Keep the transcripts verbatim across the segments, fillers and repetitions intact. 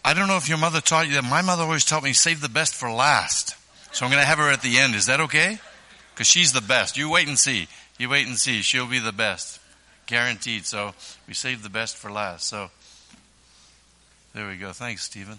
I don't know if your mother taught you that. My mother always taught me, save the best for last. So I'm going to have her at the end. Is that okay? Because she's the best. You wait and see. You wait and see. She'll be the best. Guaranteed. So we save the best for last. So there we go. Thanks, Stephen.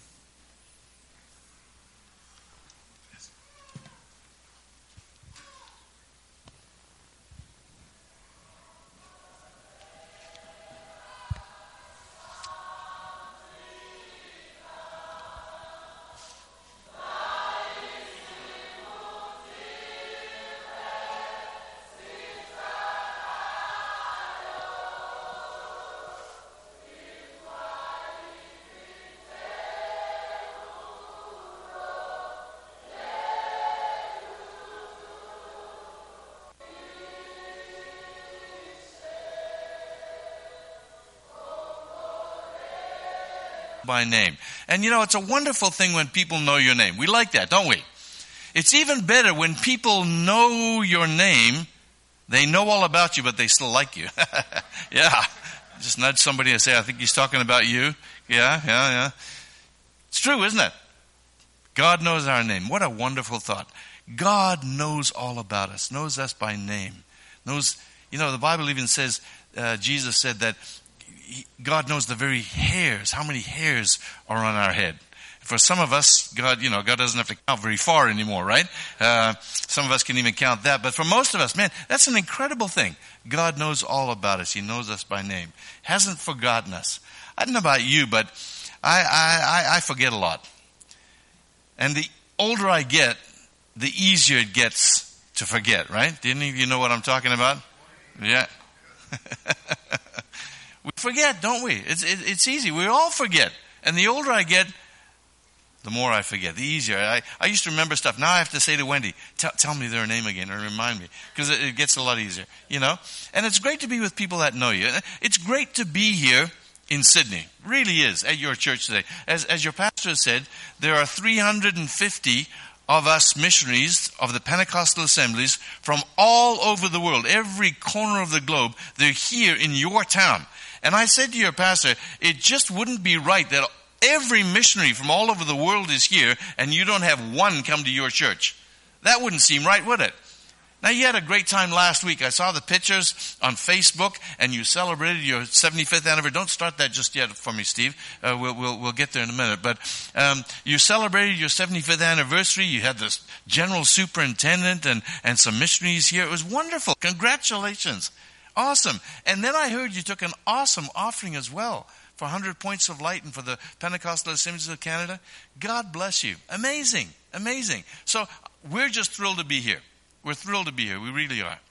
By name. And you know, it's a wonderful thing when people know your name. We like that, don't we? It's even better when people know your name. They know all about you, but they still like you. Yeah. Just nudge somebody and say, I think he's talking about you. Yeah, yeah, yeah. It's true, isn't it? God knows our name. What a wonderful thought. God knows all about us, knows us by name. Knows, you know, the Bible even says, uh, Jesus said that God knows the very hairs, how many hairs are on our head. For some of us, God, you know, God doesn't have to count very far anymore, right? Uh, some of us can even count that. But for most of us, man, that's an incredible thing. God knows all about us. He knows us by name. Hasn't forgotten us. I don't know about you, but I, I, I forget a lot. And the older I get, the easier it gets to forget, right? Didn't you know what I'm talking about? Yeah. We forget, don't we? It's it, it's easy. We all forget. And the older I get, the more I forget. The easier. I, I used to remember stuff. Now I have to say to Wendy, tell, tell me their name again or remind me. Because it, it gets a lot easier, you know? And it's great to be with people that know you. It's great to be here in Sydney. Really is, at your church today. As, as your pastor said, there are three hundred fifty of us missionaries of the Pentecostal assemblies from all over the world, every corner of the globe. They're here in your town. And I said to your pastor, it just wouldn't be right that every missionary from all over the world is here and you don't have one come to your church. That wouldn't seem right, would it? Now, you had a great time last week. I saw the pictures on Facebook, and you celebrated your seventy-fifth anniversary. Don't start that just yet for me, Steve. Uh, we'll, we'll, we'll get there in a minute. But um, you celebrated your seventy-fifth anniversary. You had this general superintendent and, and some missionaries here. It was wonderful. Congratulations. Awesome. And then I heard you took an awesome offering as well for one hundred Points of Light and for the Pentecostal Assemblies of Canada. God bless you. Amazing. Amazing. So we're just thrilled to be here. We're thrilled to be here. We really are.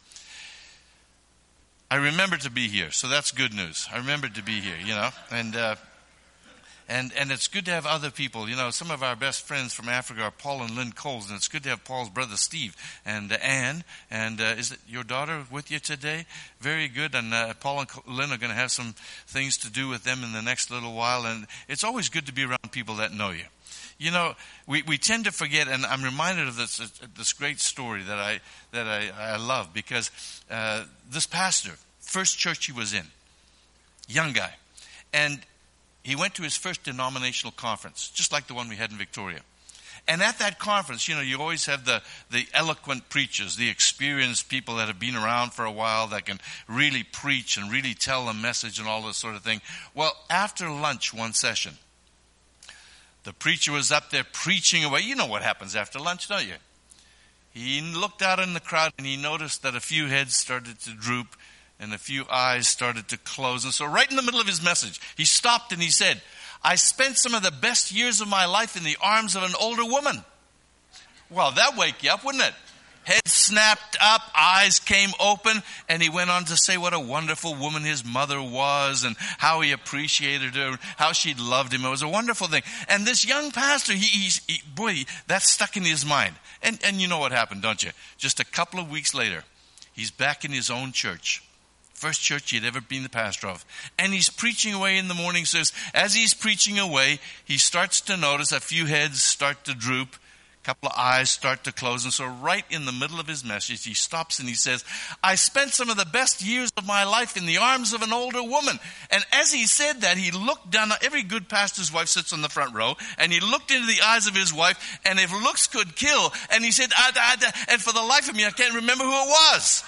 I remember to be here, so that's good news. I remember to be here, you know, and uh, and and it's good to have other people. You know, some of our best friends from Africa are Paul and Lynn Coles, and it's good to have Paul's brother Steve and uh, Anne. And uh, is it your daughter with you today? Very good. And uh, Paul and Lynn are going to have some things to do with them in the next little while. And it's always good to be around people that know you. You know, we, we tend to forget, and I'm reminded of this this great story that I that I, I love because uh, this pastor, first church he was in, young guy, and he went to his first denominational conference, just like the one we had in Victoria. And at that conference, you know, you always have the, the eloquent preachers, the experienced people that have been around for a while that can really preach and really tell a message and all this sort of thing. Well, after lunch, one session, the preacher was up there preaching away. You know what happens after lunch, don't you? He looked out in the crowd and he noticed that a few heads started to droop and a few eyes started to close. And so right in the middle of his message, he stopped and he said, I spent some of the best years of my life in the arms of an older woman. Well, that'd wake you up, wouldn't it? Head snapped up, eyes came open, and he went on to say what a wonderful woman his mother was and how he appreciated her, how she loved him. It was a wonderful thing. And this young pastor, he, he's, he, boy, that stuck in his mind. And, and you know what happened, don't you? Just a couple of weeks later, he's back in his own church. First church he'd ever been the pastor of. And he's preaching away in the morning service. As he's preaching away, he starts to notice a few heads start to droop, A couple of eyes start to close. And so right in the middle of his message, he stops and he says, I spent some of the best years of my life in the arms of an older woman. And as he said that, he looked down. Every good pastor's wife sits on the front row. And he looked into the eyes of his wife. And if looks could kill, and he said, ah, ah, ah, and for the life of me, I can't remember who it was.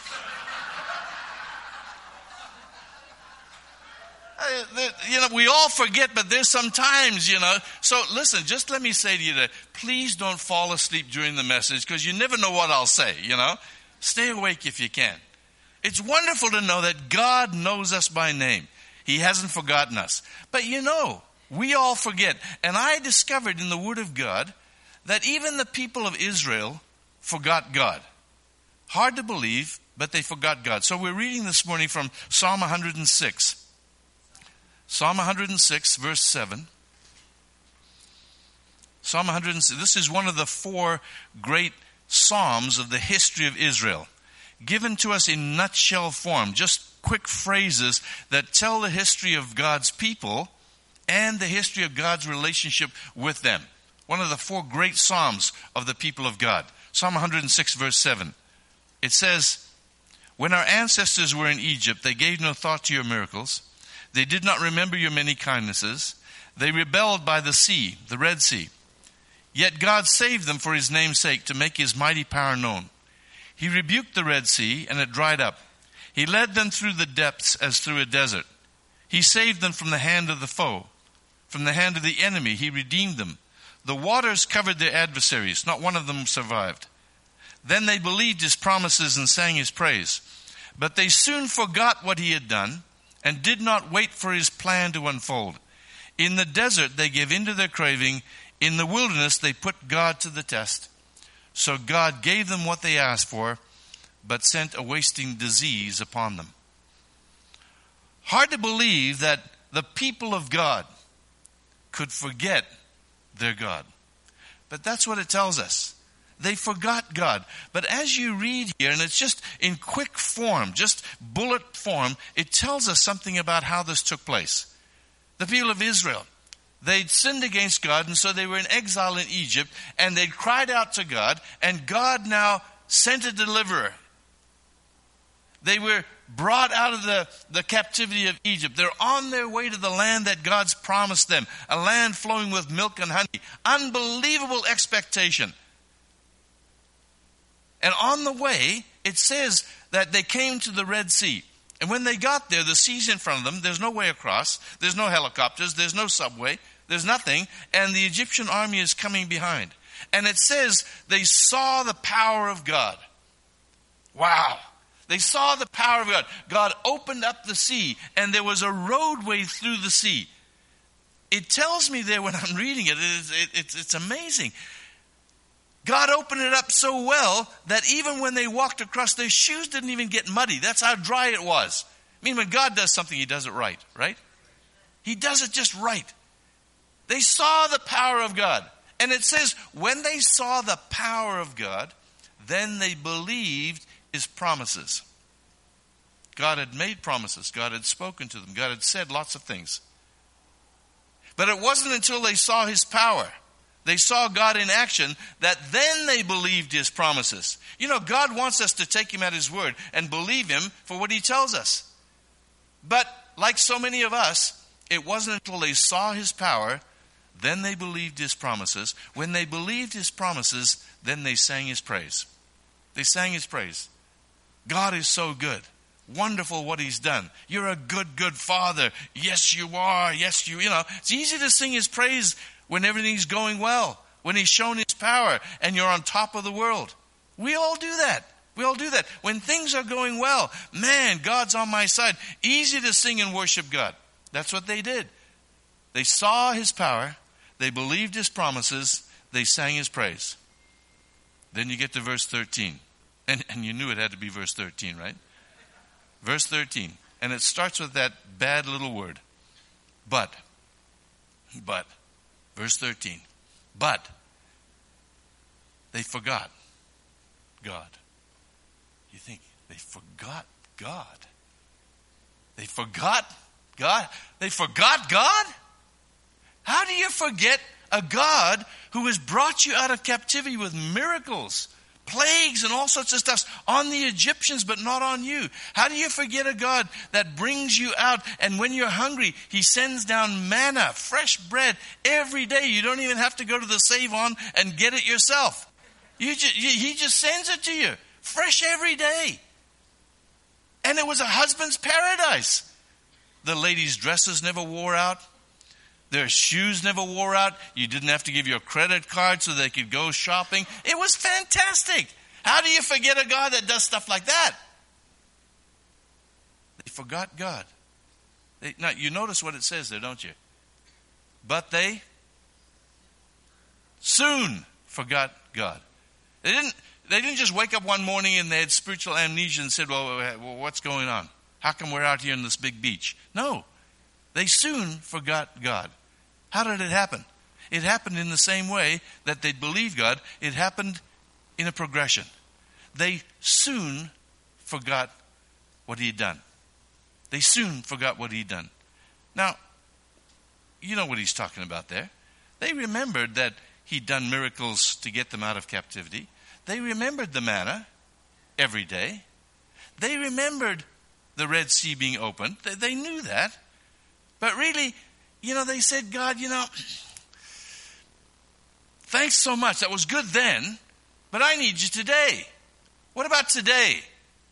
You know, we all forget, but there's sometimes, you know. So listen, just let me say to you that please don't fall asleep during the message, because you never know what I'll say, you know. Stay awake if you can. It's wonderful to know that God knows us by name. He hasn't forgotten us. But you know, we all forget. And I discovered in the Word of God that even the people of Israel forgot God. Hard to believe, but they forgot God. So we're reading this morning from Psalm one hundred six. Psalm one hundred six, verse seven. Psalm one hundred six. This is one of the four great psalms of the history of Israel, given to us in nutshell form, just quick phrases that tell the history of God's people and the history of God's relationship with them. One of the four great psalms of the people of God. Psalm one hundred six, verse seven. It says, when our ancestors were in Egypt, they gave no thought to your miracles. They did not remember your many kindnesses. They rebelled by the sea, the Red Sea. Yet God saved them for his name's sake, to make his mighty power known. He rebuked the Red Sea, and it dried up. He led them through the depths as through a desert. He saved them from the hand of the foe. From the hand of the enemy, he redeemed them. The waters covered their adversaries. Not one of them survived. Then they believed his promises and sang his praise. But they soon forgot what he had done, and did not wait for his plan to unfold. In the desert they gave in to their craving. In the wilderness they put God to the test. So God gave them what they asked for, but sent a wasting disease upon them. Hard to believe that the people of God could forget their God. But that's what it tells us. They forgot God. But as you read here, and it's just in quick form, just bullet form, it tells us something about how this took place. The people of Israel, they'd sinned against God, and so they were in exile in Egypt, and they'd cried out to God, and God now sent a deliverer. They were brought out of the, the captivity of Egypt. They're on their way to the land that God's promised them, a land flowing with milk and honey. Unbelievable expectation. And on the way, it says that they came to the Red Sea. And when they got there, the sea's in front of them. There's no way across. There's no helicopters. There's no subway. There's nothing. And the Egyptian army is coming behind. And it says they saw the power of God. Wow. They saw the power of God. God opened up the sea, and there was a roadway through the sea. It tells me there when I'm reading it, it's, it, it's, it's amazing. God opened it up so well that even when they walked across, their shoes didn't even get muddy. That's how dry it was. I mean, when God does something, he does it right, right? He does it just right. They saw the power of God. And it says, when they saw the power of God, then they believed his promises. God had made promises. God had spoken to them. God had said lots of things. But it wasn't until they saw his power, they saw God in action, that then they believed his promises. You know, God wants us to take him at his word and believe him for what he tells us. But like so many of us, it wasn't until they saw his power, then they believed his promises. When they believed his promises, then they sang his praise. They sang his praise. God is so good. Wonderful what he's done. You're a good, good father. Yes, you are. Yes, you, you know. It's easy to sing his praise when everything's going well, when he's shown his power and you're on top of the world. We all do that. We all do that. When things are going well, man, God's on my side. Easy to sing and worship God. That's what they did. They saw his power. They believed his promises. They sang his praise. Then you get to verse thirteen. And, and you knew it had to be verse thirteen, right? Verse thirteen. And it starts with that bad little word. But. But. Verse thirteen. But they forgot God. You think, they forgot God? They forgot God? They forgot God? How do you forget a God who has brought you out of captivity with miracles, plagues, and all sorts of stuff on the Egyptians, but not on you? How do you forget a God that brings you out, and when you're hungry, He sends down manna, fresh bread, every day? You don't even have to go to the Save-On and get it yourself. You just, He just sends it to you, fresh every day. And it was a husband's paradise. The ladies' dresses never wore out. Their shoes never wore out. You didn't have to give your credit card so they could go shopping. It was fantastic. How do you forget a God that does stuff like that? They forgot God. They, now, you notice what it says there, don't you? But they soon forgot God. They didn't, they didn't just wake up one morning and they had spiritual amnesia and said, well, what's going on? How come we're out here on this big beach? No. They soon forgot God. How did it happen? It happened in the same way that they believed God. It happened in a progression. They soon forgot what He had done. They soon forgot what He'd done. Now, you know what he's talking about there. They remembered that He'd done miracles to get them out of captivity. They remembered the manna every day. They remembered the Red Sea being opened. They, they knew that. But really, you know, they said, God, you know, thanks so much. That was good then, but I need you today. What about today?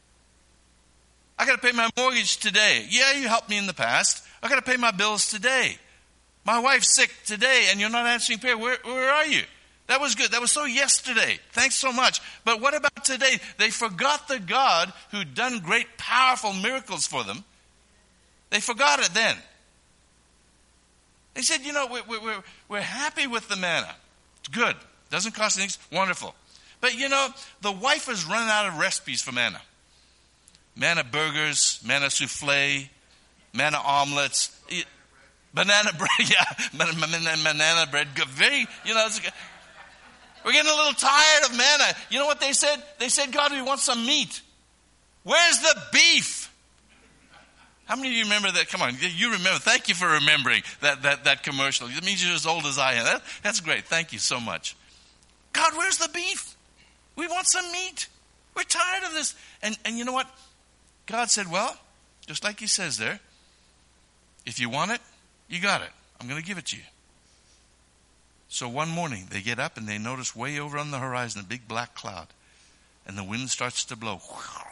I got to pay my mortgage today. Yeah, you helped me in the past. I got to pay my bills today. My wife's sick today, and you're not answering prayer. Where, where are you? That was good. That was so yesterday. Thanks so much. But what about today? They forgot the God who'd done great, powerful miracles for them. They forgot it then. They said, you know, we're, we're, we're happy with the manna. It's good. Doesn't cost anything. Wonderful. But, you know, the wife has run out of recipes for manna. Manna burgers, manna souffle, manna omelets, banana bread. Yeah, banana, banana bread. Very, you know, it's, we're getting a little tired of manna. You know what they said? They said, God, we want some meat. Where's the beef? How many of you remember that? Come on, you remember. Thank you for remembering that, that, that commercial. It means you're as old as I am. That, that's great. Thank you so much. God, where's the beef? We want some meat. We're tired of this. And, and you know what? God said, well, just like He says there, if you want it, you got it. I'm going to give it to you. So one morning, they get up and they notice way over on the horizon a big black cloud. And the wind starts to blow.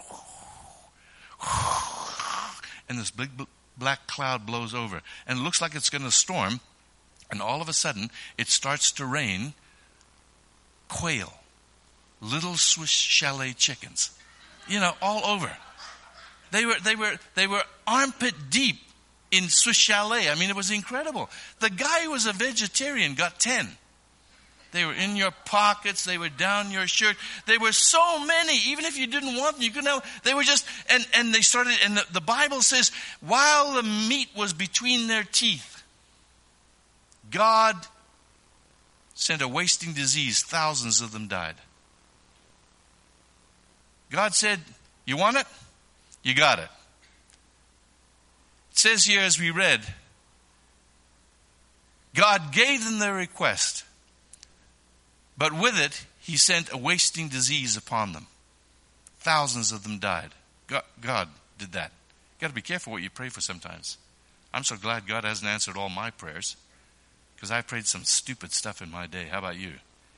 And this big black cloud blows over. And it looks like it's going to storm. And all of a sudden, it starts to rain quail. Little Swiss chalet chickens. You know, all over. They were, they were, they were armpit deep in Swiss chalet. I mean, it was incredible. The guy who was a vegetarian got ten. They were in your pockets. They were down your shirt. There were so many. Even if you didn't want them, you couldn't have. They were just, and, and they started, and the, the Bible says, while the meat was between their teeth, God sent a wasting disease. Thousands of them died. God said, you want it? You got it. It says here, as we read, God gave them their request. But with it, He sent a wasting disease upon them. Thousands of them died. God, God did that. You've got to be careful what you pray for sometimes. I'm so glad God hasn't answered all my prayers, because I prayed some stupid stuff in my day. How about you?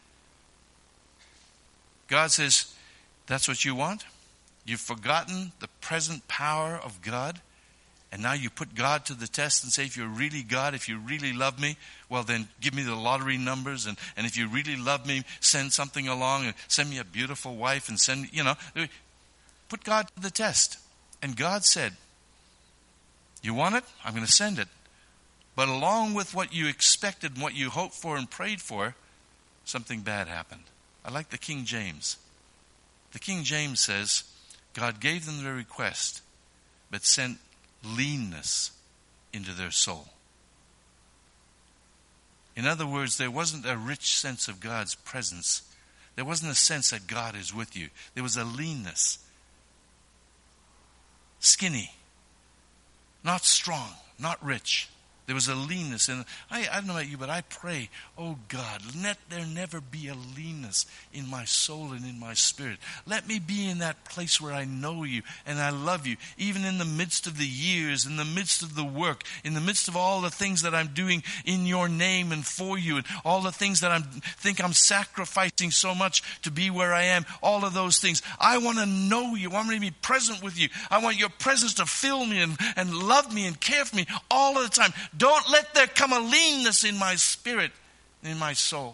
God says, that's what you want? You've forgotten the present power of God? And now you put God to the test and say, if you're really God, if you really love me, well then give me the lottery numbers. And, and if you really love me, send something along and send me a beautiful wife and send, you know, put God to the test. And God said, you want it? I'm going to send it. But along with what you expected and what you hoped for and prayed for, something bad happened. I like the King James. The King James says, God gave them their request, but sent leanness into their soul. In other words, there wasn't a rich sense of God's presence. There wasn't a sense that God is with you. There was a leanness. Skinny. Not strong. Not rich. There was a leanness. And I, I don't know about you, but I pray, oh God, let there never be a leanness in my soul and in my spirit. Let me be in that place where I know you and I love you, even in the midst of the years, in the midst of the work, in the midst of all the things that I'm doing in your name and for you, and all the things that I think I'm sacrificing so much to be where I am, all of those things. I want to know you. I want to be present with you. I want your presence to fill me and, and love me and care for me all of the time. Don't let there come a leanness in my spirit, in my soul.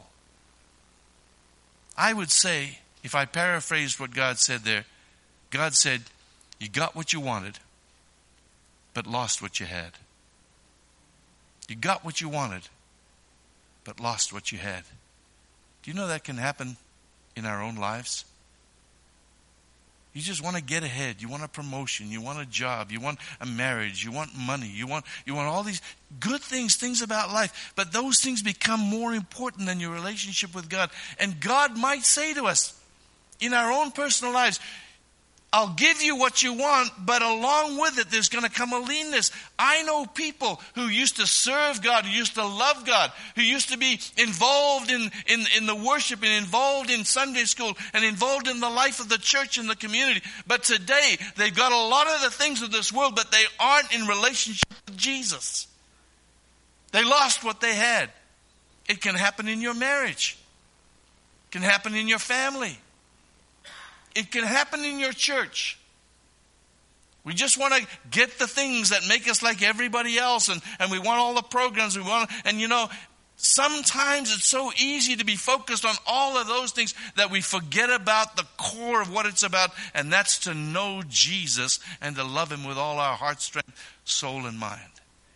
I would say, if I paraphrased what God said there, God said, you got what you wanted, but lost what you had. You got what you wanted, but lost what you had. Do you know that can happen in our own lives? You just want to get ahead. You want a promotion. You want a job. You want a marriage. You want money. You want you want all these good things, things about life. But those things become more important than your relationship with God. And God might say to us in our own personal lives, I'll give you what you want, but along with it, there's going to come a leanness. I know people who used to serve God, who used to love God, who used to be involved in, in, in the worship and involved in Sunday school and involved in the life of the church and the community. But today, they've got a lot of the things of this world, but they aren't in relationship with Jesus. They lost what they had. It can happen in your marriage. It can happen in your family. It can happen in your church. We just want to get the things that make us like everybody else, and, and we want all the programs we want. And you know, sometimes it's so easy to be focused on all of those things that we forget about the core of what it's about, and that's to know Jesus and to love Him with all our heart, strength, soul, and mind.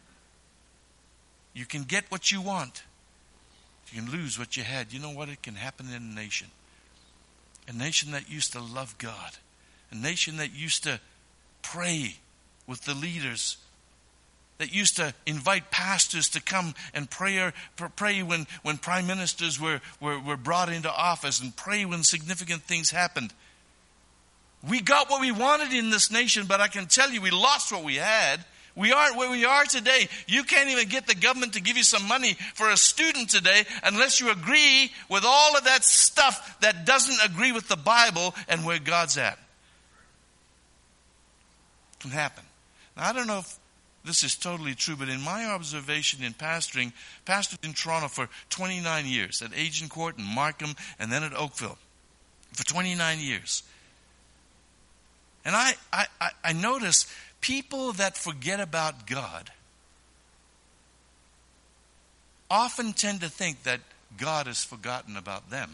You can get what you want. You can lose what you had. You know what? It can happen in a nation. A nation that used to love God. A nation that used to pray with the leaders. That used to invite pastors to come and pray, pray when, when prime ministers were, were, were brought into office, and pray when significant things happened. We got what we wanted in this nation, but I can tell you we lost what we had. We aren't where we are today. You can't even get the government to give you some money for a student today unless you agree with all of that stuff that doesn't agree with the Bible and where God's at. It can happen. Now, I don't know if this is totally true, but in my observation in pastoring, pastored in Toronto for twenty-nine years, at Agincourt and Markham and then at Oakville for twenty-nine years. And I, I, I, I notice people that forget about God often tend to think that God has forgotten about them.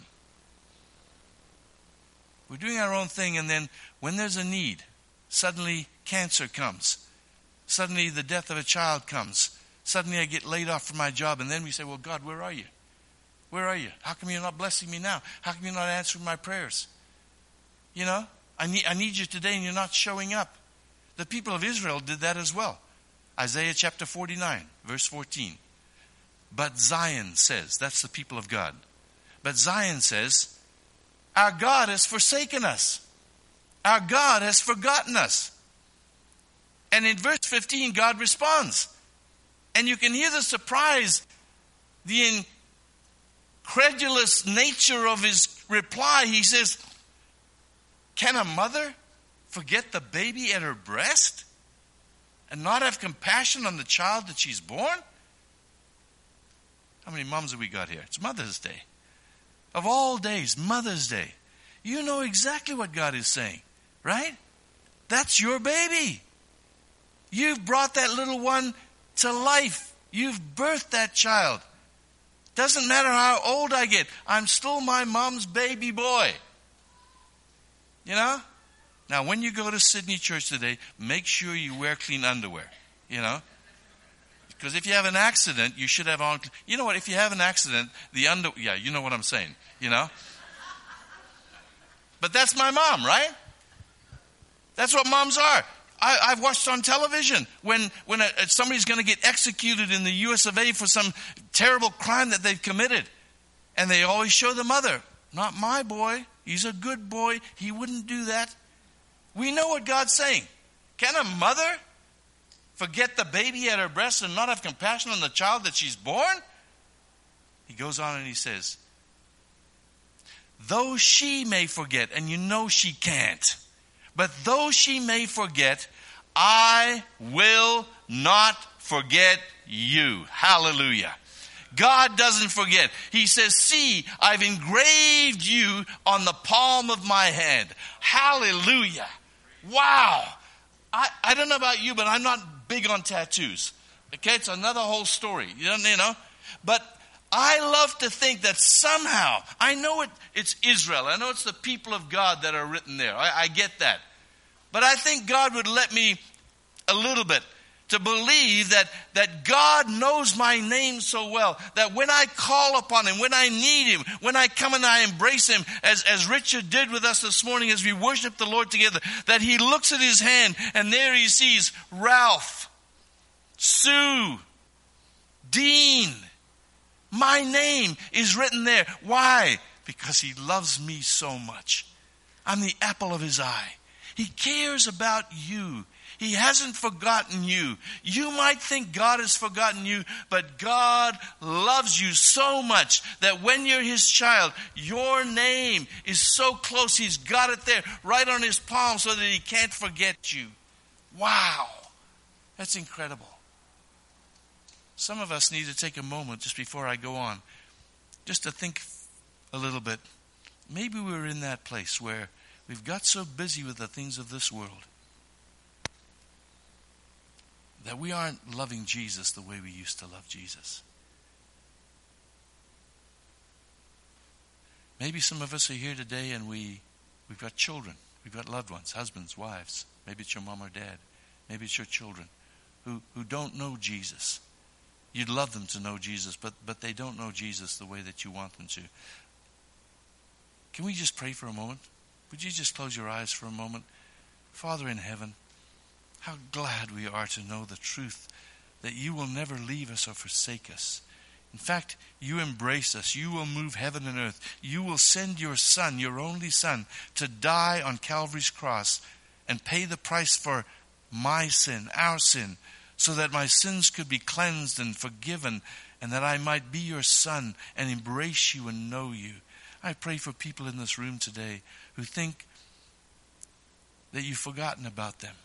We're doing our own thing, and then when there's a need, suddenly cancer comes. Suddenly the death of a child comes. Suddenly I get laid off from my job, and then we say, well, God, where are you? Where are you? How come you're not blessing me now? How come you're not answering my prayers? You know, I need, I need you today, and you're not showing up. The people of Israel did that as well. Isaiah chapter forty-nine, verse fourteen. But Zion says, that's the people of God. But Zion says, our God has forsaken us. Our God has forgotten us. And in verse fifteen, God responds. And you can hear the surprise, the incredulous nature of his reply. He says, can a mother forget the baby at her breast and not have compassion on the child that she's born? How many moms have we got here? It's Mother's Day. Of all days, Mother's Day. You know exactly what God is saying, right? That's your baby. You've brought that little one to life. You've birthed that child. Doesn't matter how old I get. I'm still my mom's baby boy. You know? Now, when you go to Sydney Church today, make sure you wear clean underwear, you know. Because if you have an accident, you should have on. You know what? If you have an accident, the under. Yeah, you know what I'm saying, you know. But that's my mom, right? That's what moms are. I, I've watched on television when when a, somebody's going to get executed in the U S of A for some terrible crime that they've committed, and they always show the mother. Not my boy. He's a good boy. He wouldn't do that. We know what God's saying. Can a mother Forget the baby at her breast and not have compassion on the child that she's born? He goes on and he says, though she may forget, and you know she can't, but though she may forget, I will not forget you. Hallelujah. God doesn't forget. He says, see, I've engraved you on the palm of my hand. Hallelujah. Wow. I, I don't know about you, but I'm not big on tattoos. Okay, it's another whole story. You don't you know? But I love to think that somehow, I know it, it's Israel. I know it's the people of God that are written there. I, I get that. But I think God would let me a little bit to believe that, that God knows my name so well that when I call upon Him, when I need Him, when I come and I embrace Him, as, as Richard did with us this morning as we worship the Lord together, that He looks at His hand and there He sees Ralph, Sue, Dean. My name is written there. Why? Because He loves me so much. I'm the apple of His eye. He cares about you. He hasn't forgotten you. You might think God has forgotten you, but God loves you so much that when you're His child, your name is so close. He's got it there right on His palm so that He can't forget you. Wow. That's incredible. Some of us need to take a moment just before I go on, just to think a little bit. Maybe we're in that place where we've got so busy with the things of this world that we aren't loving Jesus the way we used to love Jesus. Maybe some of us are here today and we, we've got children. We've got loved ones, husbands, wives. Maybe it's your mom or dad. Maybe it's your children who, who don't know Jesus. You'd love them to know Jesus, but, but they don't know Jesus the way that you want them to. Can we just pray for a moment? Would you just close your eyes for a moment? Father in heaven, how glad we are to know the truth that you will never leave us or forsake us. In fact, you embrace us. You will move heaven and earth. You will send your Son, your only Son, to die on Calvary's cross and pay the price for my sin, our sin, so that my sins could be cleansed and forgiven, and that I might be your son and embrace you and know you. I pray for people in this room today who think that you've forgotten about them.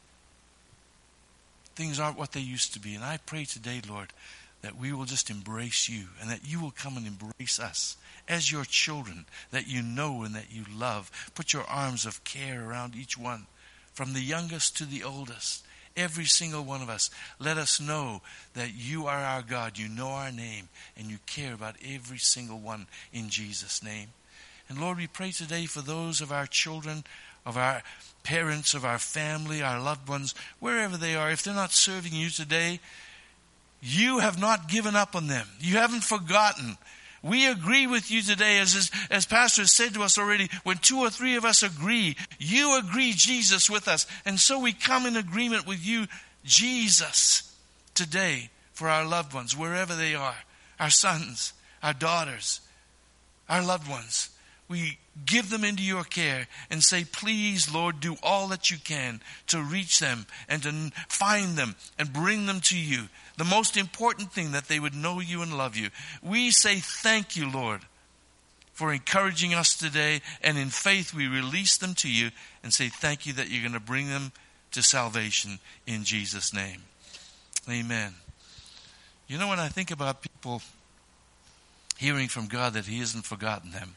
Things aren't what they used to be. And I pray today, Lord, that we will just embrace you and that you will come and embrace us as your children that you know and that you love. Put your arms of care around each one, from the youngest to the oldest. Every single one of us. Let us know that you are our God. You know our name and you care about every single one in Jesus' name. And Lord, we pray today for those of our children, of our parents, of our family, our loved ones, wherever they are. If they're not serving you today, you have not given up on them. You haven't forgotten. We agree with you today, as, as Pastor has said to us already, when two or three of us agree, you agree, Jesus, with us. And so we come in agreement with you, Jesus, today for our loved ones, wherever they are, our sons, our daughters, our loved ones. We give them into your care and say, please, Lord, do all that you can to reach them and to find them and bring them to you. The most important thing, that they would know you and love you. We say thank you, Lord, for encouraging us today. And in faith, we release them to you and say thank you that you're going to bring them to salvation in Jesus' name. Amen. You know, when I think about people hearing from God that He hasn't forgotten them,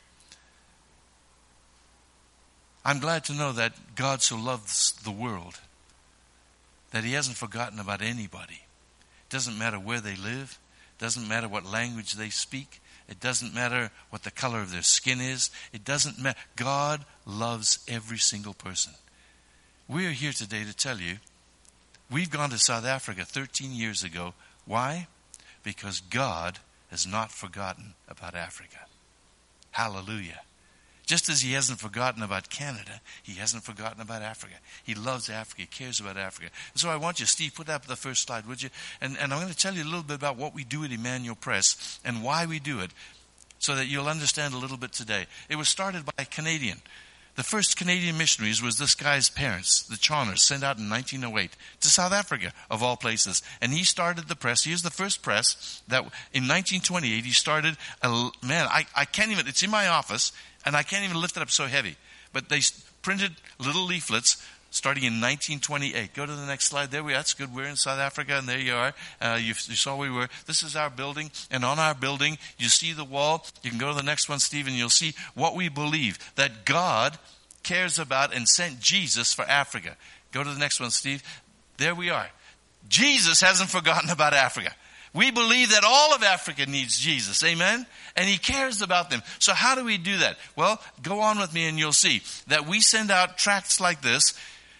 I'm glad to know that God so loves the world that He hasn't forgotten about anybody. It doesn't matter where they live. It doesn't matter what language they speak. It doesn't matter what the color of their skin is. It doesn't matter. God loves every single person. We are here today to tell you, we've gone to South Africa thirteen years ago. Why? Because God has not forgotten about Africa. Hallelujah. Just as He hasn't forgotten about Canada, He hasn't forgotten about Africa. He loves Africa. He cares about Africa. And so I want you, Steve, put up the first slide, would you? And, and I'm going to tell you a little bit about what we do at Emmanuel Press and why we do it, so that you'll understand a little bit today. It was started by a Canadian The first Canadian missionaries was this guy's parents, the Chawners, sent out in nineteen oh eight to South Africa, of all places. And he started the press. He was the first press that in nineteen twenty-eight he started, a, man, I, I can't even, it's in my office, and I can't even lift it up so heavy. But they printed little leaflets starting in nineteen twenty-eight. Go to the next slide. There we are. That's good. We're in South Africa, and there you are. Uh, you, you saw where we were. This is our building, and on our building, you see the wall. You can go to the next one, Steve, and you'll see what we believe, that God cares about and sent Jesus for Africa. Go to the next one, Steve. There we are. Jesus hasn't forgotten about Africa. We believe that all of Africa needs Jesus. Amen? And he cares about them. So how do we do that? Well, go on with me and you'll see that we send out tracts like this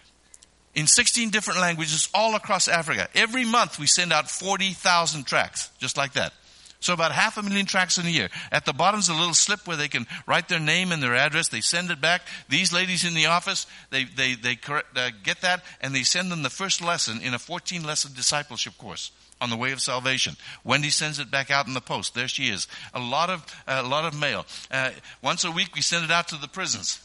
in sixteen different languages all across Africa. Every month we send out forty thousand tracts, just like that. So about half a million tracts in a year. At the bottom is a little slip where they can write their name and their address. They send it back. These ladies in the office, they they they correct, uh, get that, and they send them the first lesson in a fourteen lesson discipleship course on the way of salvation. Wendy sends it back out in the post. There she is. A lot of uh, a lot of mail. Uh, once a week we send it out to the prisons.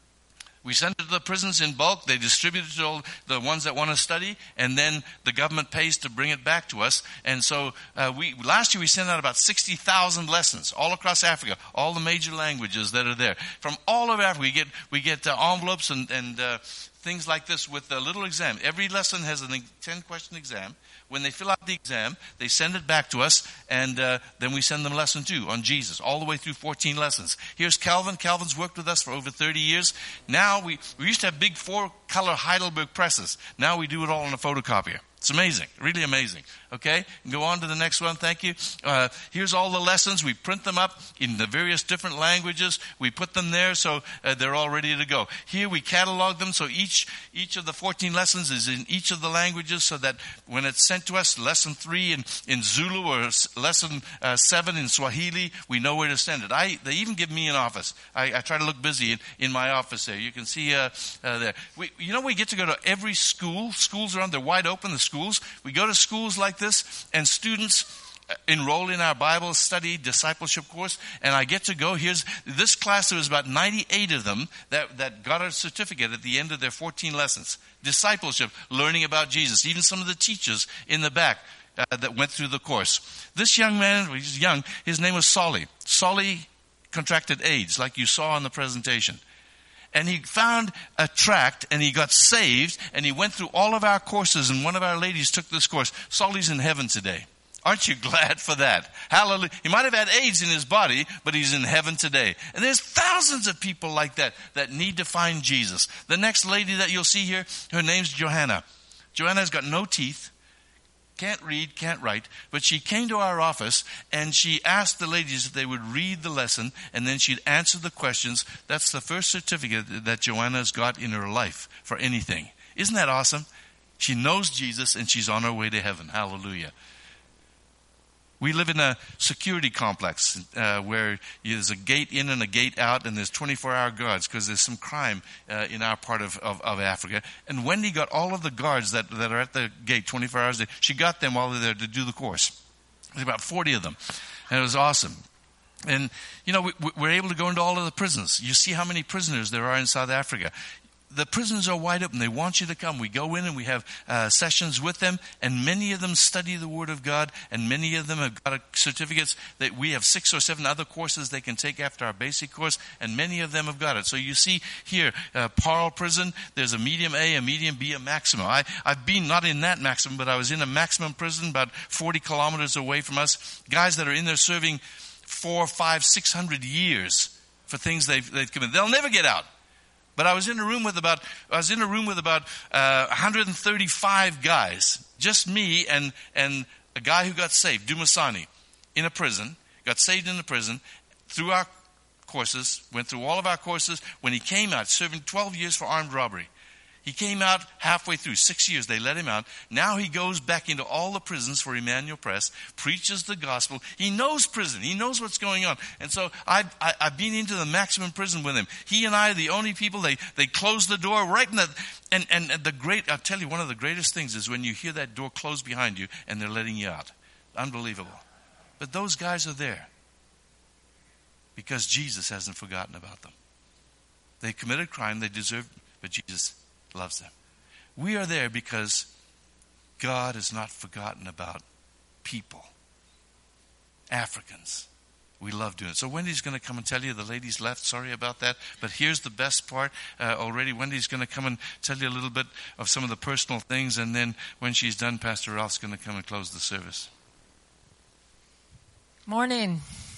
We send it to the prisons in bulk. They distribute it to all the ones that want to study, and then the government pays to bring it back to us. And so uh, we last year we sent out about sixty thousand lessons all across Africa, all the major languages that are there. From all over Africa, we get we get uh, envelopes and, and uh, things like this with a little exam. Every lesson has a ten-question exam. When they fill out the exam, they send it back to us, and uh, then we send them lesson two on Jesus, all the way through fourteen lessons. Here's Calvin. Calvin's worked with us for over thirty years. Now, we, we used to have big four-color Heidelberg presses. Now we do it all on a photocopier. It's amazing, really amazing. Okay, go on to the next one. Thank you. Uh, here's all the lessons. We print them up in the various different languages. We put them there so uh, they're all ready to go. Here we catalog them so each each of the fourteen lessons is in each of the languages, so that when it's sent to us, lesson three in, in Zulu or lesson uh, seven in Swahili, we know where to send it. I they even give me an office. I, I try to look busy in, in my office there. You can see uh, uh, there. We, you know, we get to go to every school. Schools around, they're wide open. The schools. We go to schools like this, and students enroll in our Bible study discipleship course, and I get to go. Here's this class. There was about ninety-eight of them that, that got a certificate at the end of their fourteen lessons. Discipleship, learning about Jesus. Even some of the teachers in the back uh, that went through the course. This young man, he's young, his name was Solly. Solly contracted AIDS, like you saw in the presentation. And he found a tract, and he got saved, and he went through all of our courses, and one of our ladies took this course. Solly's in heaven today. Aren't you glad for that? Hallelujah. He might have had AIDS in his body, but he's in heaven today. And there's thousands of people like that that need to find Jesus. The next lady that you'll see here, her name's Johanna. Johanna's got no teeth. Can't read, can't write, but she came to our office and she asked the ladies if they would read the lesson, and then she'd answer the questions. That's the first certificate that Joanna's got in her life for anything. Isn't that awesome? She knows Jesus and she's on her way to heaven. Hallelujah. We live in a security complex uh, where there's a gate in and a gate out, and there's twenty-four hour guards because there's some crime uh, in our part of, of, of Africa. And Wendy got all of the guards that, that are at the gate twenty-four hours a day. She got them while they're there to do the course. There's about forty of them. And it was awesome. And, you know, we, we're able to go into all of the prisons. You see how many prisoners there are in South Africa. The prisons are wide open. They want you to come. We go in and we have uh, sessions with them, and many of them study the Word of God, and many of them have got certificates. That we have six or seven other courses they can take after our basic course, and many of them have got it. So you see here, uh, Paarl Prison, there's a medium A, a medium B, a maximum. I, I've been not in that maximum, but I was in a maximum prison about forty kilometers away from us. Guys that are in there serving four, five, six hundred years for things they've, they've committed. They'll never get out. But I was in a room with about I was in a room with about uh, one hundred thirty-five guys, just me and and a guy who got saved, Dumasani, in a prison, got saved in the prison, through our courses, went through all of our courses. When he came out, serving twelve years for armed robbery. He came out halfway through, six years, they let him out. Now he goes back into all the prisons for Emmanuel Press, preaches the gospel. He knows prison. He knows what's going on. And so I've, I, I've been into the maximum prison with him. He and I are the only people, they, they close the door right in the, and, and, and the great, I'll tell you, one of the greatest things is when you hear that door close behind you and they're letting you out. Unbelievable. But those guys are there because Jesus hasn't forgotten about them. They committed crime. They deserved, but Jesus loves them. We are there because God has not forgotten about people. Africans. We love doing it. So Wendy's going to come and tell you. The ladies left. Sorry about that. But here's the best part. Uh, already Wendy's going to come and tell you a little bit of some of the personal things. And then when she's done, Pastor Ralph's going to come and close the service. Morning.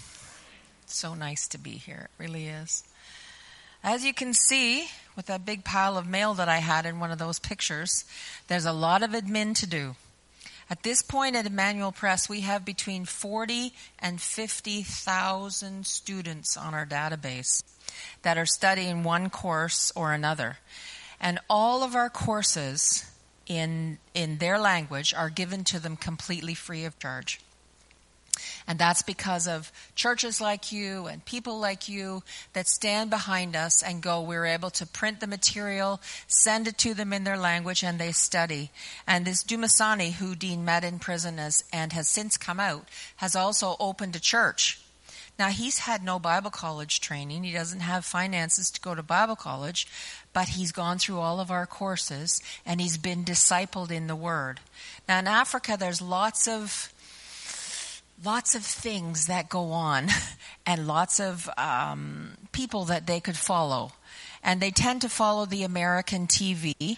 So nice to be here. It really is. As you can see, with that big pile of mail that I had in one of those pictures, there's a lot of admin to do. At this point at Emmanuel Press, we have between forty and fifty thousand students on our database that are studying one course or another. And all of our courses in in their language are given to them completely free of charge. And that's because of churches like you and people like you that stand behind us and go, we're able to print the material, send it to them in their language, and they study. And this Dumasani, who Dean met in prison as, and has since come out, has also opened a church. Now, he's had no Bible college training. He doesn't have finances to go to Bible college, but he's gone through all of our courses, and he's been discipled in the Word. Now, in Africa, there's lots of Lots of things that go on and lots of um, people that they could follow. And they tend to follow the American T V.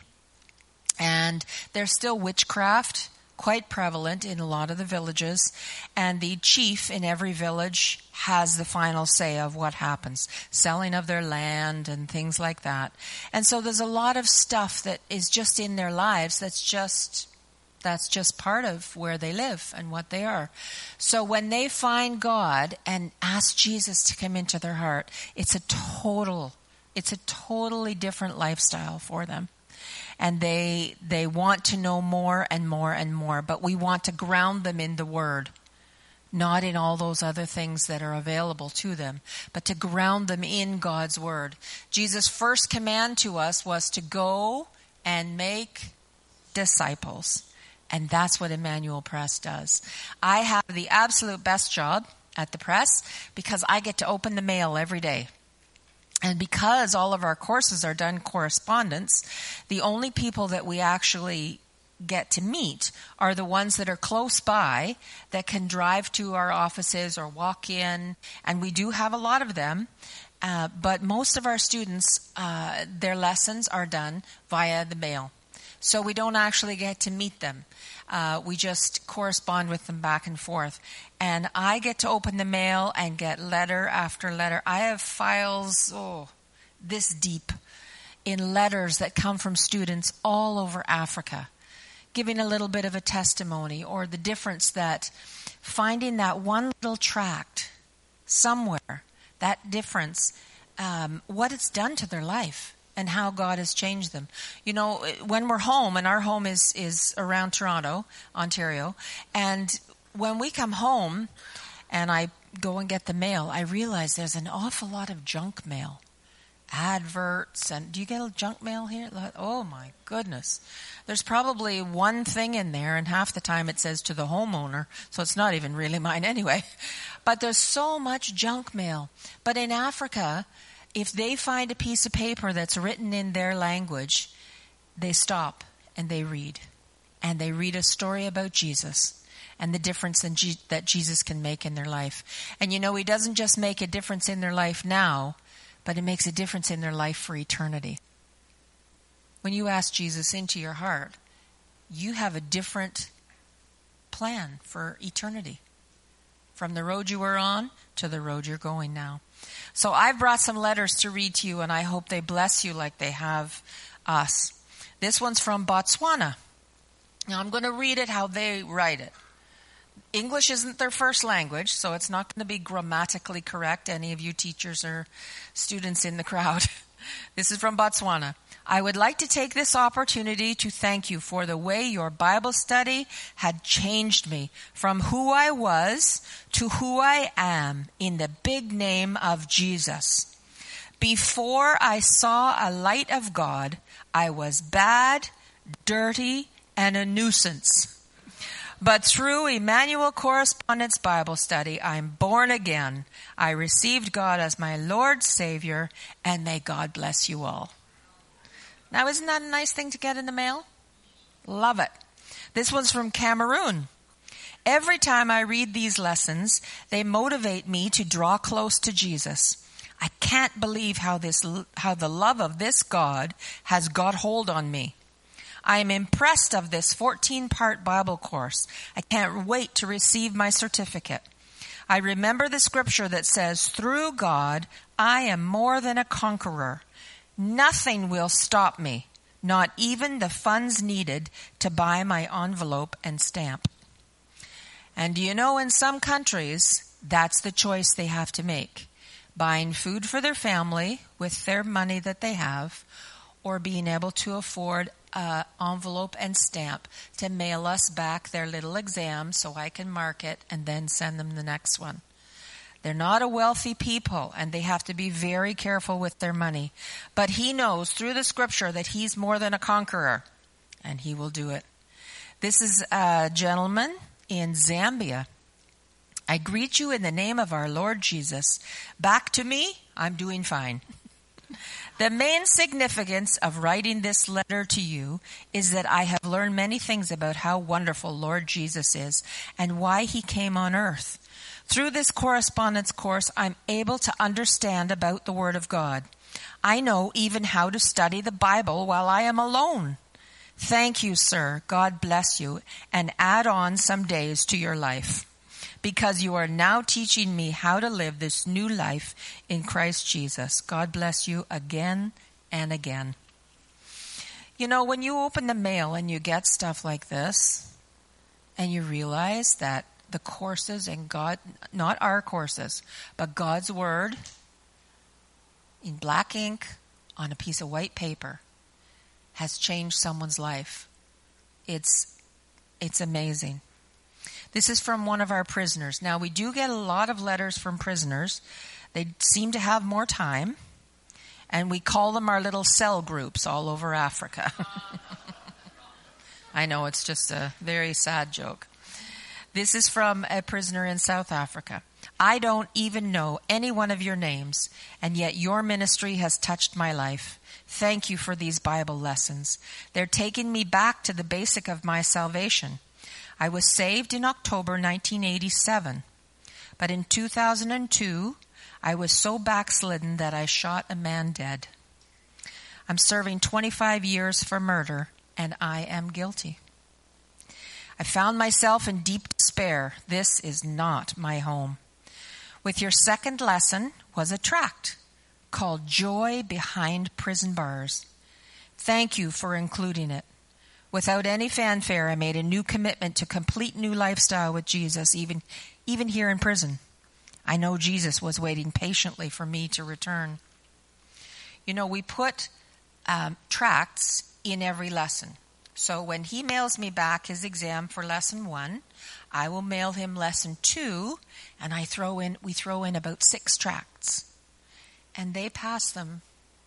And there's still witchcraft, quite prevalent in a lot of the villages. And the chief in every village has the final say of what happens. Selling of their land and things like that. And so there's a lot of stuff that is just in their lives that's just... That's just part of where they live and what they are. So when they find God and ask Jesus to come into their heart, it's a total, it's a totally different lifestyle for them. And they they want to know more and more and more. But we want to ground them in the Word, not in all those other things that are available to them, but to ground them in God's Word. Jesus' first command to us was to go and make disciples. And that's what Emmanuel Press does. I have the absolute best job at the press because I get to open the mail every day. And because all of our courses are done correspondence, the only people that we actually get to meet are the ones that are close by that can drive to our offices or walk in. And we do have a lot of them. Uh, but most of our students, uh, their lessons are done via the mail. So we don't actually get to meet them. Uh, we just correspond with them back and forth. And I get to open the mail and get letter after letter. I have files, oh, this deep in letters that come from students all over Africa, giving a little bit of a testimony or the difference that finding that one little tract somewhere, that difference, um, what it's done to their life. And how God has changed them. You know, when we're home, and our home is, is around Toronto, Ontario, and when we come home and I go and get the mail, I realize there's an awful lot of junk mail. Adverts, and do you get a junk mail here? Oh my goodness. There's probably one thing in there, and half the time it says to the homeowner, so it's not even really mine anyway. But there's so much junk mail. But in Africa, if they find a piece of paper that's written in their language, they stop and they read. And they read a story about Jesus and the difference in G- that Jesus can make in their life. And you know, he doesn't just make a difference in their life now, but it makes a difference in their life for eternity. When you ask Jesus into your heart, you have a different plan for eternity. From the road you were on to the road you're going now. So I've brought some letters to read to you, and I hope they bless you like they have us. This one's from Botswana. Now I'm going to read it how they write it. English isn't their first language, so it's not going to be grammatically correct. Any of you teachers or students in the crowd. This is from Botswana. I would like to take this opportunity to thank you for the way your Bible study had changed me from who I was to who I am in the big name of Jesus. Before I saw a light of God, I was bad, dirty, and a nuisance. But through Emmanuel Correspondence Bible Study, I'm born again. I received God as my Lord, Savior, and may God bless you all. Now, isn't that a nice thing to get in the mail? Love it. This one's from Cameroon. Every time I read these lessons, they motivate me to draw close to Jesus. I can't believe how this, how the love of this God has got hold on me. I am impressed of this fourteen-part Bible course. I can't wait to receive my certificate. I remember the scripture that says, through God, I am more than a conqueror. Nothing will stop me, not even the funds needed to buy my envelope and stamp. And do you know, in some countries, that's the choice they have to make. Buying food for their family with their money that they have, or being able to afford an envelope and stamp to mail us back their little exam so I can mark it and then send them the next one. They're not a wealthy people, and they have to be very careful with their money. But he knows through the scripture that he's more than a conqueror, and he will do it. This is a gentleman in Zambia. I greet you in the name of our Lord Jesus. Back to me, I'm doing fine. The main significance of writing this letter to you is that I have learned many things about how wonderful Lord Jesus is and why he came on earth. Through this correspondence course, I'm able to understand about the Word of God. I know even how to study the Bible while I am alone. Thank you, sir. God bless you, and add on some days to your life, because you are now teaching me how to live this new life in Christ Jesus. God bless you again and again. You know, when you open the mail and you get stuff like this, and you realize that the courses in God, not our courses, but God's Word in black ink on a piece of white paper has changed someone's life. It's, it's amazing. This is from one of our prisoners. Now, we do get a lot of letters from prisoners. They seem to have more time, and we call them our little cell groups all over Africa. I know, it's just a very sad joke. This is from a prisoner in South Africa. I don't even know any one of your names, and yet your ministry has touched my life. Thank you for these Bible lessons. They're taking me back to the basic of my salvation. I was saved in October nineteen eighty-seven, but in two thousand two, I was so backslidden that I shot a man dead. I'm serving twenty-five years for murder, and I am guilty. I found myself in deep despair. This is not my home. With your second lesson was a tract called Joy Behind Prison Bars. Thank you for including it. Without any fanfare, I made a new commitment to complete new lifestyle with Jesus, even, even here in prison. I know Jesus was waiting patiently for me to return. You know, we put um, tracts in every lesson. So when he mails me back his exam for lesson one, I will mail him lesson two, and I throw in we throw in about six tracts. And they pass them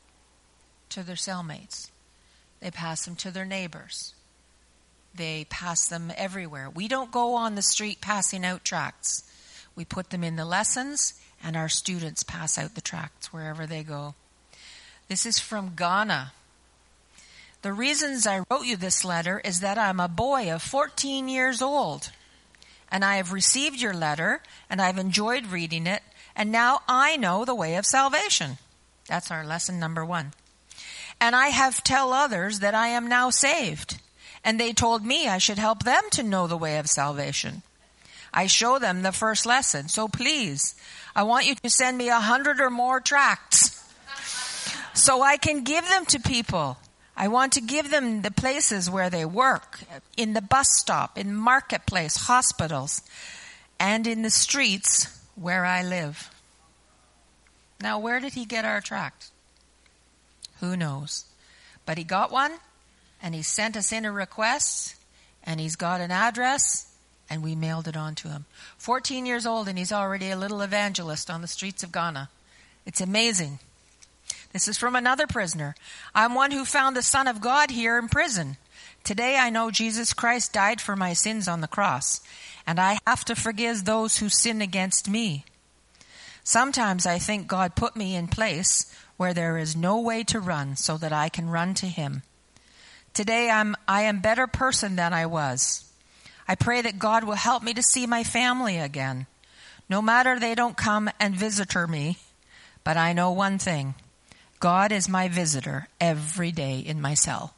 to their cellmates. They pass them to their neighbors. They pass them everywhere. We don't go on the street passing out tracts. We put them in the lessons, and our students pass out the tracts wherever they go. This is from Ghana. The reasons I wrote you this letter is that I'm a boy of fourteen years old, and I have received your letter, and I've enjoyed reading it, and now I know the way of salvation. That's our lesson number one. And I have tell others that I am now saved, and they told me I should help them to know the way of salvation. I show them the first lesson, so please, I want you to send me a hundred or more tracts so I can give them to people. I want to give them the places where they work, in the bus stop, in marketplace, hospitals, and in the streets where I live. Now, where did he get our tract? Who knows? But he got one, and he sent us in a request, and he's got an address, and we mailed it on to him. fourteen years old, and he's already a little evangelist on the streets of Ghana. It's amazing. This is from another prisoner. I'm one who found the Son of God here in prison. Today I know Jesus Christ died for my sins on the cross, and I have to forgive those who sin against me. Sometimes I think God put me in place where there is no way to run so that I can run to him. Today I'm, I am a better person than I was. I pray that God will help me to see my family again. No matter they don't come and visit me, but I know one thing. God is my visitor every day in my cell.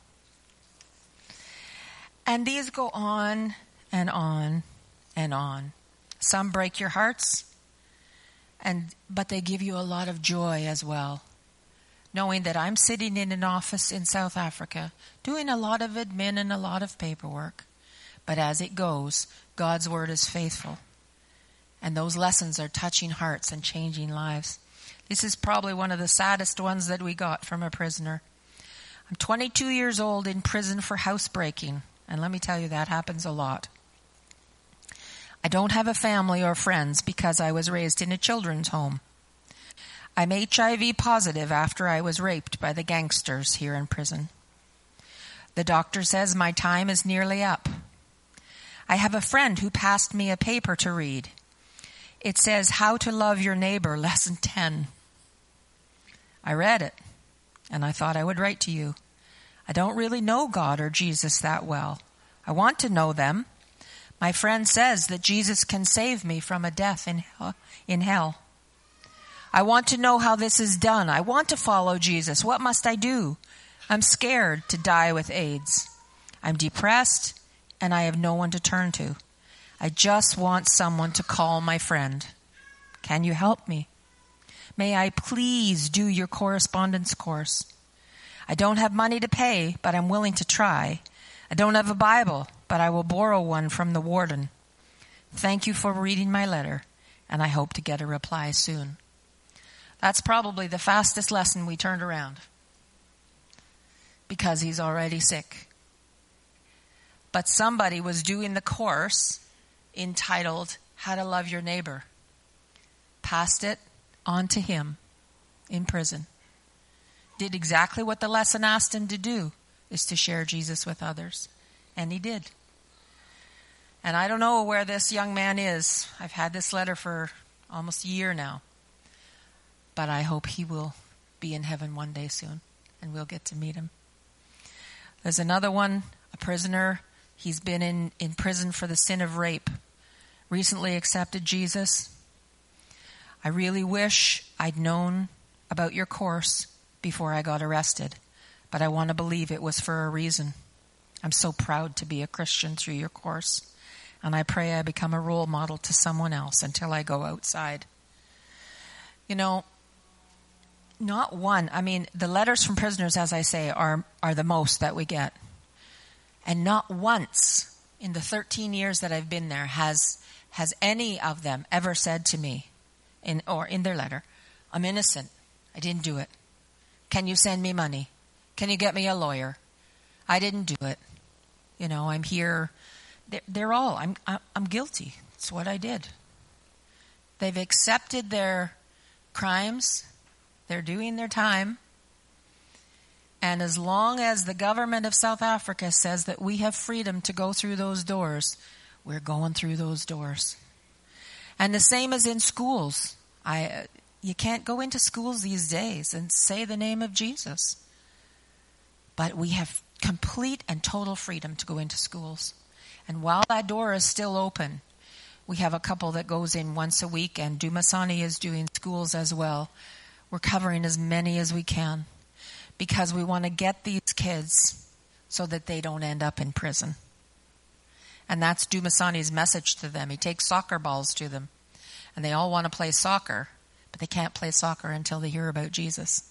And these go on and on and on. Some break your hearts, and but they give you a lot of joy as well. Knowing that I'm sitting in an office in South Africa, doing a lot of admin and a lot of paperwork. But as it goes, God's word is faithful. And those lessons are touching hearts and changing lives. This is probably one of the saddest ones that we got from a prisoner. I'm twenty-two years old in prison for housebreaking. And let me tell you, that happens a lot. I don't have a family or friends because I was raised in a children's home. I'm H I V positive after I was raped by the gangsters here in prison. The doctor says my time is nearly up. I have a friend who passed me a paper to read. It says, How to Love Your Neighbor, Lesson ten. I read it, and I thought I would write to you. I don't really know God or Jesus that well. I want to know them. My friend says that Jesus can save me from a death in hell. In hell. I want to know how this is done. I want to follow Jesus. What must I do? I'm scared to die with AIDS. I'm depressed, and I have no one to turn to. I just want someone to call my friend. Can you help me? May I please do your correspondence course? I don't have money to pay, but I'm willing to try. I don't have a Bible, but I will borrow one from the warden. Thank you for reading my letter, and I hope to get a reply soon. That's probably the fastest lesson we turned around, because he's already sick. But somebody was doing the course entitled How to Love Your Neighbor. Passed it on to him in prison. Did exactly what the lesson asked him to do, is to share Jesus with others. And he did. And I don't know where this young man is. I've had this letter for almost a year now. But I hope he will be in heaven one day soon, and we'll get to meet him. There's another one, a prisoner. He's been in, in prison for the sin of rape. Recently accepted Jesus. I really wish I'd known about your course before I got arrested, but I want to believe it was for a reason. I'm so proud to be a Christian through your course, and I pray I become a role model to someone else until I go outside. You know, not one, I mean, the letters from prisoners, as I say, are, are the most that we get. And not once in the thirteen years that I've been there has has any of them ever said to me, in or in their letter, I'm innocent. I didn't do it. Can you send me money? Can you get me a lawyer? I didn't do it. You know, I'm here. They're, they're all, I'm, I'm guilty. It's what I did. They've accepted their crimes. They're doing their time. And as long as the government of South Africa says that we have freedom to go through those doors, we're going through those doors. And the same as in schools. I, you can't go into schools these days and say the name of Jesus. But we have complete and total freedom to go into schools. And while that door is still open, we have a couple that goes in once a week, and Dumasani is doing schools as well. We're covering as many as we can because we want to get these kids so that they don't end up in prison. And that's Dumasani's message to them. He takes soccer balls to them, and they all want to play soccer, but they can't play soccer until they hear about Jesus.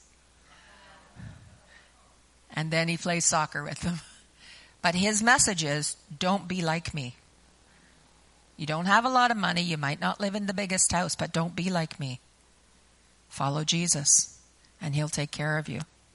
And then he plays soccer with them. But his message is, don't be like me. You don't have a lot of money. You might not live in the biggest house, but don't be like me. Follow Jesus, and he'll take care of you.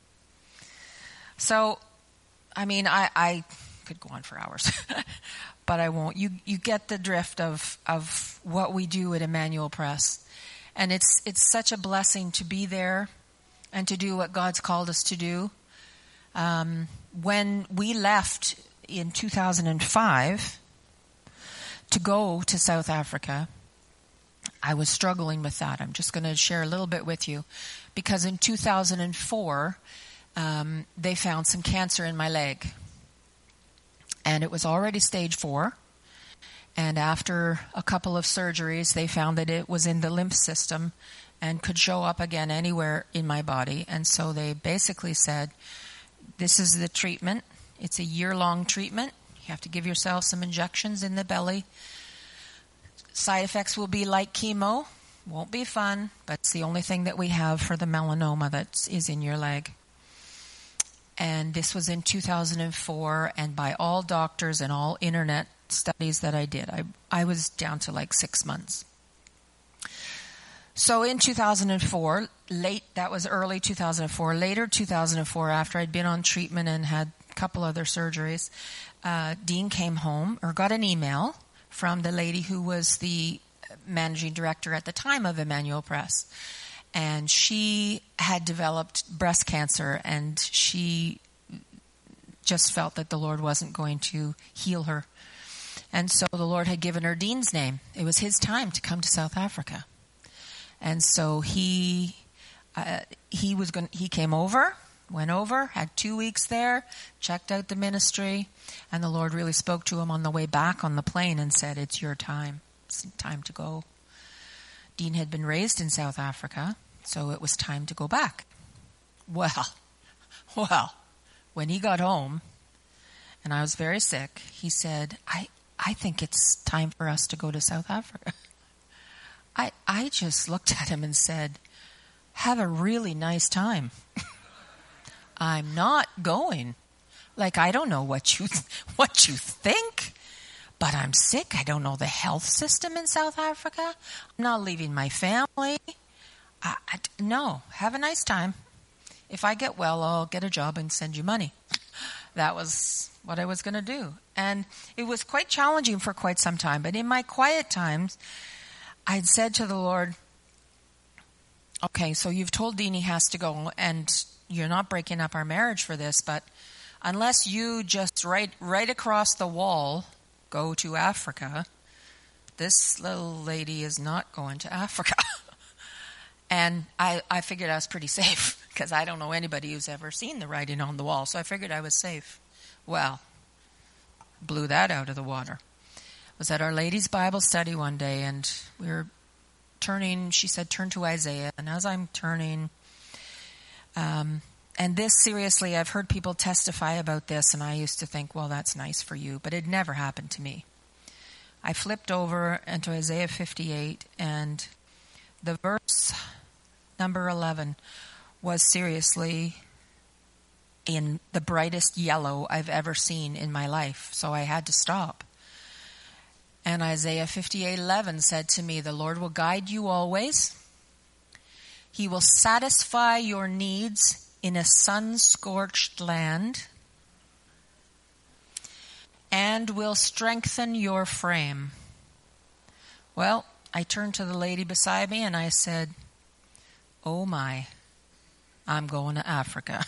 So, I mean, I, I could go on for hours, but I won't. You you get the drift of, of what we do at Emmanuel Press. And it's it's such a blessing to be there and to do what God's called us to do. Um, when we left in two thousand five to go to South Africa, I was struggling with that. I'm just going to share a little bit with you. Because in two thousand four, um, they found some cancer in my leg. And it was already stage four. And after a couple of surgeries, they found that it was in the lymph system and could show up again anywhere in my body. And so they basically said, this is the treatment. It's a year-long treatment. You have to give yourself some injections in the belly. Side effects will be like chemo. Won't be fun, but it's the only thing that we have for the melanoma that is in your leg. And this was in two thousand four, and by all doctors and all internet studies that I did, I, I was down to like six months. So in two thousand four, late, that was early two thousand four, later two thousand four, after I'd been on treatment and had a couple other surgeries, uh, Dean came home, or got an email from the lady who was the managing director at the time of Emmanuel Press. And she had developed breast cancer, and she just felt that the Lord wasn't going to heal her. And so the Lord had given her Dean's name. It was his time to come to South Africa. And so he uh, he was going. He came over, went over, had two weeks there, checked out the ministry, and the Lord really spoke to him on the way back on the plane and said, "It's your time. It's time to go." Dean had been raised in South Africa, so it was time to go back. Well, well, when he got home, and I was very sick, he said, I, I think it's time for us to go to South Africa. I, I just looked at him and said, have a really nice time. I'm not going. Like, I don't know what you, th- what you think. But I'm sick. I don't know the health system in South Africa. I'm not leaving my family. I, I, no, have a nice time. If I get well, I'll get a job and send you money. That was what I was going to do. And it was quite challenging for quite some time. But in my quiet times, I'd said to the Lord, okay, so you've told Dean he has to go, and you're not breaking up our marriage for this, but unless you just right, right across the wall go to Africa, this little lady is not going to Africa. And I, I figured I was pretty safe, because I don't know anybody who's ever seen the writing on the wall, so I figured I was safe. Well, blew that out of the water. I was at Our Lady's Bible study one day, and we were turning, she said, turn to Isaiah, and as I'm turning, um, and this, seriously, I've heard people testify about this, and I used to think, well, that's nice for you, but it never happened to me. I flipped over into Isaiah fifty-eight, and the verse number eleven was seriously in the brightest yellow I've ever seen in my life, so I had to stop. And Isaiah fifty-eight eleven said to me, the Lord will guide you always. He will satisfy your needs in a sun-scorched land, and will strengthen your frame. Well, I turned to the lady beside me and I said, oh my, I'm going to Africa.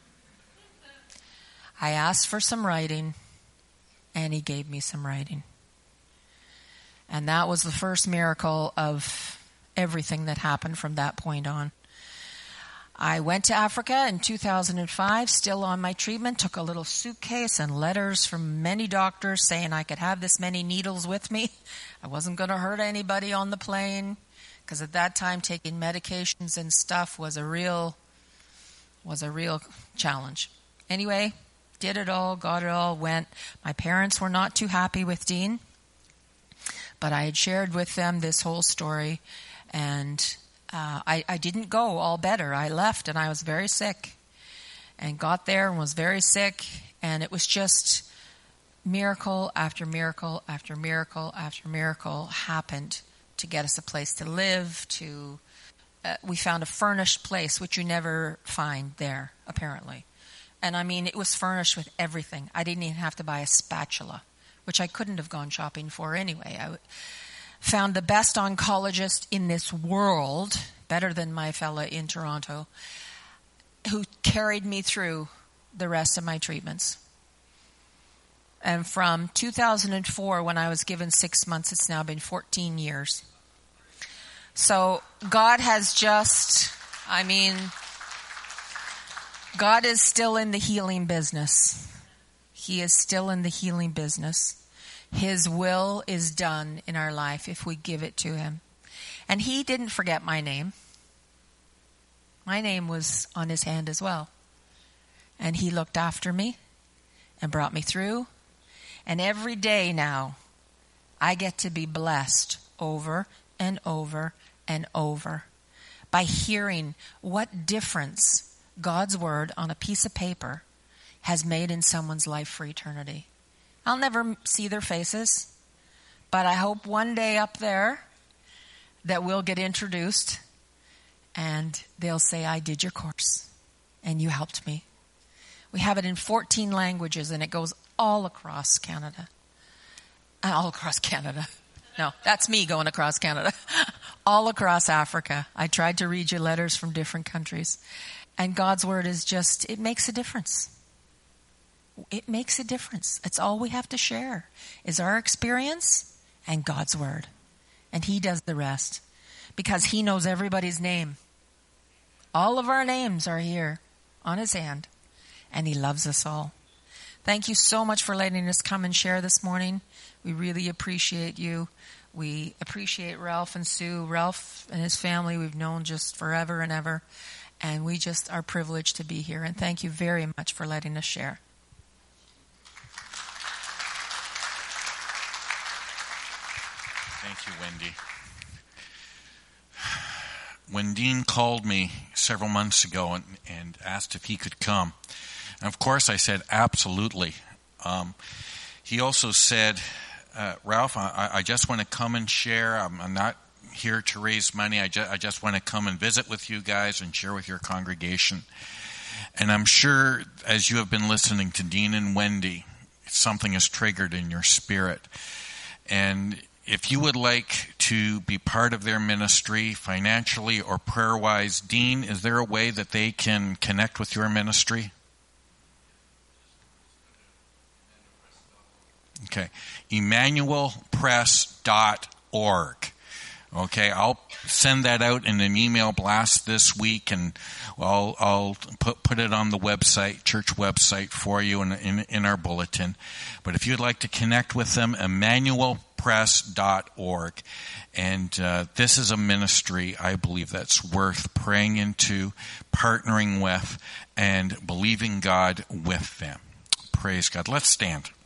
I asked for some writing, and he gave me some writing. And that was the first miracle of everything that happened from that point on. I went to Africa in two thousand five, still on my treatment, took a little suitcase and letters from many doctors saying I could have this many needles with me. I wasn't going to hurt anybody on the plane, because at that time taking medications and stuff was a real was a real challenge. Anyway, did it all, got it all, went. My parents were not too happy with Dean, but I had shared with them this whole story, and Uh, I, I didn't go all better. I left, and I was very sick, and got there and was very sick, and it was just miracle after miracle after miracle after miracle happened to get us a place to live. To uh, we found a furnished place, which you never find there, apparently. And I mean, it was furnished with everything. I didn't even have to buy a spatula, which I couldn't have gone shopping for anyway. I found the best oncologist in this world, better than my fella in Toronto, who carried me through the rest of my treatments. And from two thousand four, when I was given six months, it's now been fourteen years. So God has just, I mean, God is still in the healing business. He is still in the healing business. His will is done in our life if we give it to him. And he didn't forget my name. My name was on his hand as well. And he looked after me and brought me through. And every day now, I get to be blessed over and over and over by hearing what difference God's word on a piece of paper has made in someone's life for eternity. I'll never see their faces, but I hope one day up there that we'll get introduced and they'll say, I did your course and you helped me. We have it in fourteen languages and it goes all across Canada. All across Canada. No, that's me going across Canada. All across Africa. I tried to read your letters from different countries. And God's word is just, it makes a difference. It makes a difference. It's all we have to share is our experience and God's word. And he does the rest because he knows everybody's name. All of our names are here on his hand and he loves us all. Thank you so much for letting us come and share this morning. We really appreciate you. We appreciate Ralph and Sue. Ralph and his family we've known just forever and ever. And we just are privileged to be here. And thank you very much for letting us share. Thank you, Wendy. When Dean called me several months ago and, and asked if he could come, and of course I said absolutely. Um, he also said, uh, Ralph, I, I just want to come and share. I'm, I'm not here to raise money. I, ju- I just want to come and visit with you guys and share with your congregation. And I'm sure as you have been listening to Dean and Wendy, something is triggered in your spirit. And if you would like to be part of their ministry financially or prayer-wise, Dean, is there a way that they can connect with your ministry? Okay. Emmanuel Press dot org. Okay, I'll send that out in an email blast this week, and I'll, I'll put put it on the website, church website for you in, in, in our bulletin. But if you'd like to connect with them, Emmanuel Press dot org. And uh, this is a ministry, I believe, that's worth praying into, partnering with, and believing God with them. Praise God. Let's stand.